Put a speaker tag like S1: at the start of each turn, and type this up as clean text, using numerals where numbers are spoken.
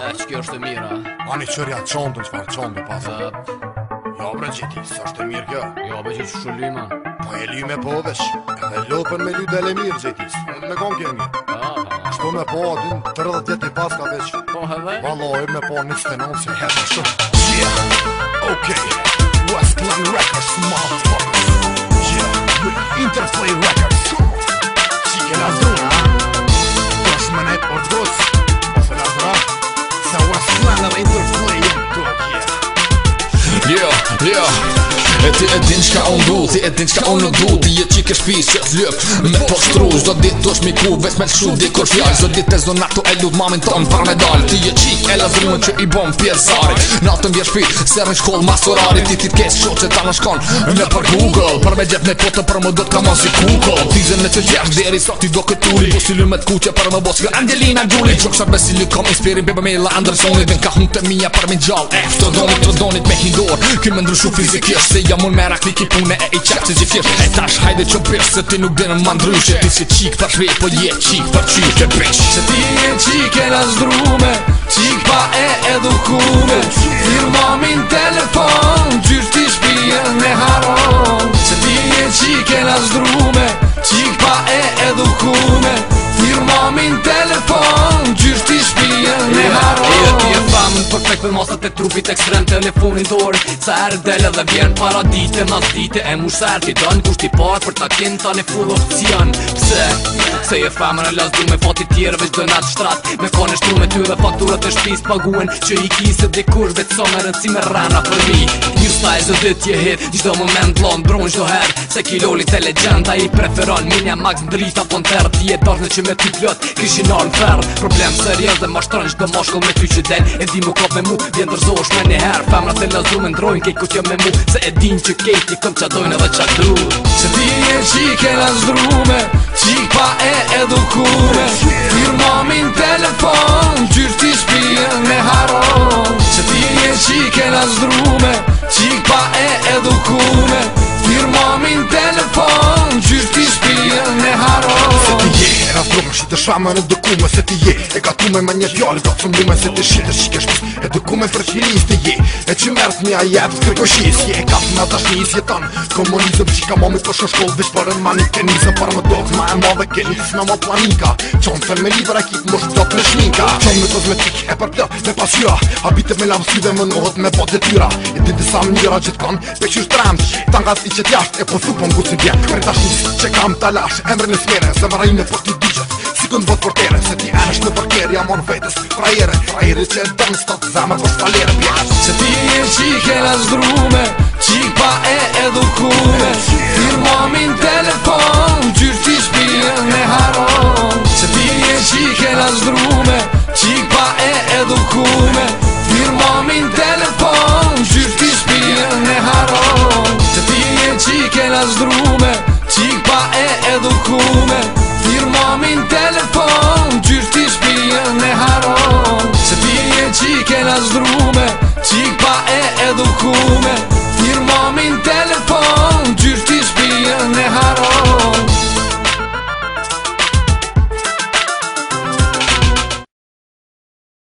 S1: Që është e mira.
S2: Ani qërja qondën, qfarë qondë pasë. Jo bre qiti, së është e mirë kjo.
S1: Jo be që që lyma.
S2: Po e lyme po vesh. Edhe lopën me ly dele mirë qiti. Me kom kje mirë. Shto me po adin 30 vjet i paska veç.
S1: Po edhe?
S2: Valoj me po 29 se hetë shumë. Yeah, okay. Westland Records, motherfuckers. Yeah, Interplay Records. Qike la zona. Dosh me nejt por t'goc. Ose la zra. Se Westland edhe Interplay jem t'gok,
S3: yeah. E ti e din qka unë du, ti e din qka unë nuk du. Ti e qike shpis që t'lëp me postru. Zdo dit t'osh mi ku, ves me t'shu di kur fjall. Zdo dit e zonatu e lut mamin ton par medal. Ti e qik e lazruën që i bom pjesari. Natën vje shpi, ser në shkoll mas orari. Ti ti t'kes qo që ta në shkon me për Google. Për me gjep me foto për më do t'ka mos si Google. Tizën në që gjerë deri sa ti do këturi. Po si lume t'kuqe për më bos nga Angelina Jolie. Gjok shar besi ly kom inspirin bebe me la Andersonit. Vën ka hun të mija për mi gjall. Të donit me hindor. Ki me ndryshu fizikisht se jam unë mera kliki pune e i qak që gjithisht. E tash hajde që bish se ti nuk dinë ma ndryshe. Ti si qik për shvej po je qik për qyke bish.
S4: Se ti e qik e lazdrume, qik pa e edukume. Firmamin telefon, qysh ti shpijen e haron. Se ti e qik e lazdrume, qik pa e edukume. Firmamin telefon, qysh ti shpijen e haron.
S1: Ti e famën perfekt për masat e trupit ekstrem telefonin dorë. Sa herë dele dhe vjen para dite mas dite. E mu sa herë ti dënë kusht i parë për ta kin tani full opcion. Pse? Se je famën e lasdu me fati tjere veç dënat shtrat. Me kone shtru me ty dhe fakturat e shpis paguen. Që i kisë dikur veç so me rëndësi me rana për mi. Një style zë dit je hit, gjdo moment lon bron gjdo herë. Se kiloli te legenda i preferon. Minja max ndrita pon terë. Ti e darnë që me ty plot kishin arnë ferë. Problem serios dhe mashtron gjdo mashkull me ty që del. E di mu kop me mu, vjen dërzosh me njëherë. Femrat e lazu me ndrojnë kej ku t'jo me mu. Se e din që kejti këm qa dojnë edhe qa du.
S4: Se ti e qik e lazdrume, qik pa e edukume. Firmamin telefon, qysh ti shpijen e haron. Se ti e qik e lazdrume, qik pa e edukume. Firmamin telefon, qysh ti shpijen e haron.
S2: Se ti je, e razdrume, shite shama në edukume. Se ti je, e gatume me një djali do të lume. Se ti shite shike shpis, edukume fërqilis të je. E që mërët një ajet kërkoshis. Je e kapë në dashnis jeton komunizëm që ka momi për shkoll veç për në manikenizëm. Për më dogë ma e madhe kenis me më planika. Qonë të me libra ekip më shdo të në shminka. Qonë me kozmetik e për plë me pasyra. Habite me lavësi dhe më nëhët me botë detyra. E din disa mënyra që t'kon pe qysh trend. Tangat i që t'jasht e po thupon gucin vjet. Për dashnis që kam talash emre në smere. Se më rajnë e për t'i digjet si kënë vot portere. Se ti enesh në përker jamon vetës frajere. Frajere që e dënë stot zame për stalere pjesë.
S4: Se ti e qik e lazdrume, qik pa e edukume. Firmamin telefon, qysh ti shpijen e haron. Se ti e qik e lazdrume, qik pa e edukume. Firmamin telefon, qysh ti shpijen e haron. Se ti e qik e lazdrume, qik pa e edukume. Firmamin telefon, qysh ti shpijen e haron. Se ti e qik e lazdrume, qik pa e edukume. Firmamin telefon, qysh ti shpijen e haron.